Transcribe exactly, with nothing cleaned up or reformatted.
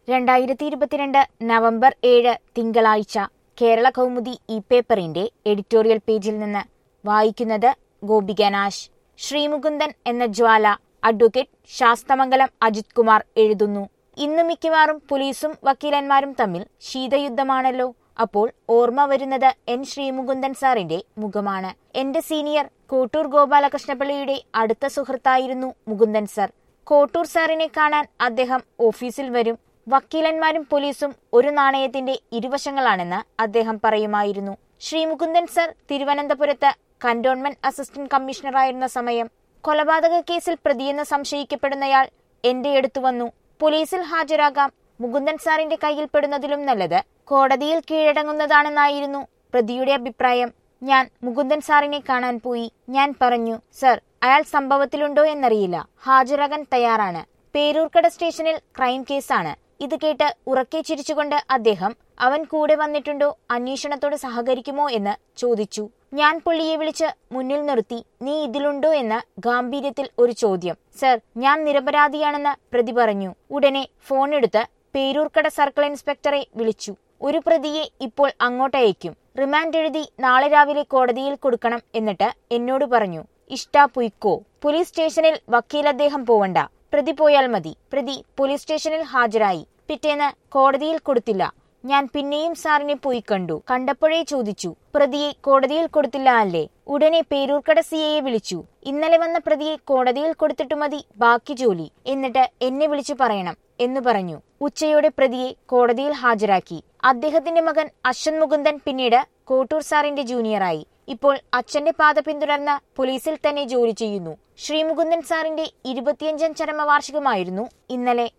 രണ്ടായിരത്തി ഇരുപത്തിരണ്ട് നവംബർ ഏഴ് തിങ്കളാഴ്ച കേരള കൗമുദി ഈ പേപ്പറിന്റെ എഡിറ്റോറിയൽ പേജിൽ നിന്ന് വായിക്കുന്നത് ഗോപിക നാശ്. ശ്രീമുകുന്ദൻ എന്ന ജ്വാല അഡ്വക്കേറ്റ് ശാസ്തമംഗലം അജിത് കുമാർ എഴുതുന്നു. ഇന്നു മിക്കവാറും പോലീസും വക്കീലന്മാരും തമ്മിൽ ശീതയുദ്ധമാണല്ലോ. അപ്പോൾ ഓർമ്മ വരുന്നത് എൻ ശ്രീമുകുന്ദൻ സാറിന്റെ മുഖമാണ്. എന്റെ സീനിയർ കോട്ടൂർ ഗോപാലകൃഷ്ണപിള്ളയുടെ അടുത്ത സുഹൃത്തായിരുന്നു മുകുന്ദൻ സാർ. കോട്ടൂർ സാറിനെ കാണാൻ അദ്ദേഹം ഓഫീസിൽ വരും. വക്കീലന്മാരും പോലീസും ഒരു നാണയത്തിന്റെ ഇരുവശങ്ങളാണെന്ന് അദ്ദേഹം പറയുമായിരുന്നു. ശ്രീമുകുന്ദൻ സാർ തിരുവനന്തപുരത്ത് കന്റോൺമെന്റ് അസിസ്റ്റന്റ് കമ്മീഷണറായിരുന്ന സമയം കൊലപാതക കേസിൽ പ്രതിയെന്ന് സംശയിക്കപ്പെടുന്നയാൾ എന്റെ അടുത്തു വന്നു. പോലീസിൽ ഹാജരാകാം, മുകുന്ദൻ സാറിന്റെ കയ്യിൽ പെടുന്നതിലും നല്ലത് കോടതിയിൽ കീഴടങ്ങുന്നതാണെന്നായിരുന്നു പ്രതിയുടെ അഭിപ്രായം. ഞാൻ മുകുന്ദൻ സാറിനെ കാണാൻ പോയി. ഞാൻ പറഞ്ഞു, സർ, അയാൾ സംഭവത്തിലുണ്ടോ എന്നറിയില്ല, ഹാജരാകാൻ തയ്യാറാണ്. പേരൂർക്കട സ്റ്റേഷനിൽ ക്രൈം കേസാണ്. ഇത് കേട്ട് ഉറക്കെ ചിരിച്ചുകൊണ്ട് അദ്ദേഹം അവൻ കൂടെ വന്നിട്ടുണ്ടോ, അന്വേഷണത്തോട് സഹകരിക്കുമോ എന്ന് ചോദിച്ചു. ഞാൻ പുള്ളിയെ വിളിച്ച് മുന്നിൽ നിർത്തി. നീ ഇതിലുണ്ടോ എന്ന ഗാംഭീര്യത്തിൽ ഒരു ചോദ്യം. സർ, ഞാൻ നിരപരാധിയാണെന്ന് പ്രതി പറഞ്ഞു. ഉടനെ ഫോണെടുത്ത് പേരൂർക്കട സർക്കിൾ ഇൻസ്പെക്ടറെ വിളിച്ചു. ഒരു പ്രതിയെ ഇപ്പോൾ അങ്ങോട്ടയക്കും. റിമാൻഡ് എഴുതി നാളെ രാവിലെ കോടതിയിൽ കൊടുക്കണം. എന്നിട്ട് എന്നോട് പറഞ്ഞു, ഇഷ്ടാ പൊയ്ക്കോ. പോലീസ് സ്റ്റേഷനിൽ വക്കീൽ അദ്ദേഹം പോവണ്ട, പ്രതി പോയാൽ മതി. പ്രതി പോലീസ് സ്റ്റേഷനിൽ ഹാജരായി. പിറ്റേന്ന് കോടതിയിൽ കൊടുത്തില്ല. ഞാൻ പിന്നെയും സാറിനെ പോയി കണ്ടു. കണ്ടപ്പോഴേ ചോദിച്ചു, പ്രതിയെ കോടതിയിൽ കൊടുത്തില്ല അല്ലേ? ഉടനെ പേരൂർക്കട സി എയെ വിളിച്ചു. ഇന്നലെ വന്ന പ്രതിയെ കോടതിയിൽ കൊടുത്തിട്ടു മതി ബാക്കി ജോലി. എന്നിട്ട് എന്നെ വിളിച്ചു പറയണം എന്ന് പറഞ്ഞു. ഉച്ചയോടെ പ്രതിയെ കോടതിയിൽ ഹാജരാക്കി. അദ്ദേഹത്തിന്റെ മകൻ അശ്വന്ത് മുകുന്ദൻ പിന്നീട് കോട്ടൂർ സാറിന്റെ ജൂനിയറായി. ഇപ്പോൾ അച്ഛന്റെ പാത പിന്തുടർന്ന് പോലീസിൽ തന്നെ ജോലി ചെയ്യുന്നു. ശ്രീമുകുന്ദൻ സാറിന്റെ ഇരുപത്തിയഞ്ചാം ചരമവാർഷികമായിരുന്നു ഇന്നലെ.